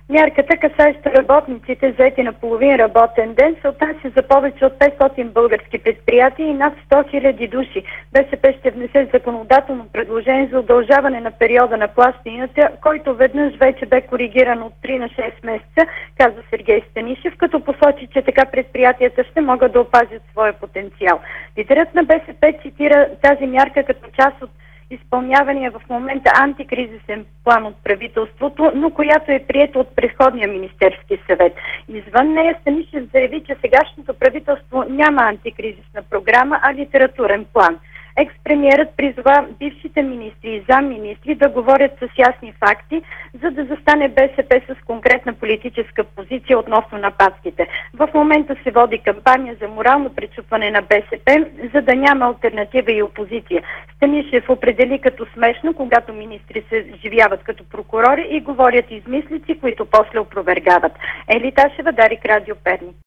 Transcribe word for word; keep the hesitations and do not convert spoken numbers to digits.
Мярката, касаеща работниците, заети на половин работен ден, се отнася за повече от петстотин български предприятия и над сто хиляди души. БСП ще внесе законодателно предложение за удължаване на периода на плащанията, който веднъж вече бе коригиран от три на шест месеца, каза Сергей Станишев, като посочи, че така предприятията ще могат да опазят своя потенциал. Лидерът на БСП цитира тази мярка като част от изпълнявания в момента антикризисен план от правителството, но която е приета от предходния Министерски съвет. Извън нея Станишев заяви, че сегашното правителство няма антикризисна програма, а литературен план. Екс-премиерът призова бившите министри и замминистри да говорят с ясни факти, за да застане БСП с конкретна политическа позиция относно нападките. В момента се води кампания за морално пречупване на БСП, за да няма алтернатива и опозиция. Станишев определи като смешно, когато министри се живяват като прокурори и говорят измислици, които после опровергават. Ели Ташева, Дарик, Радио Перник.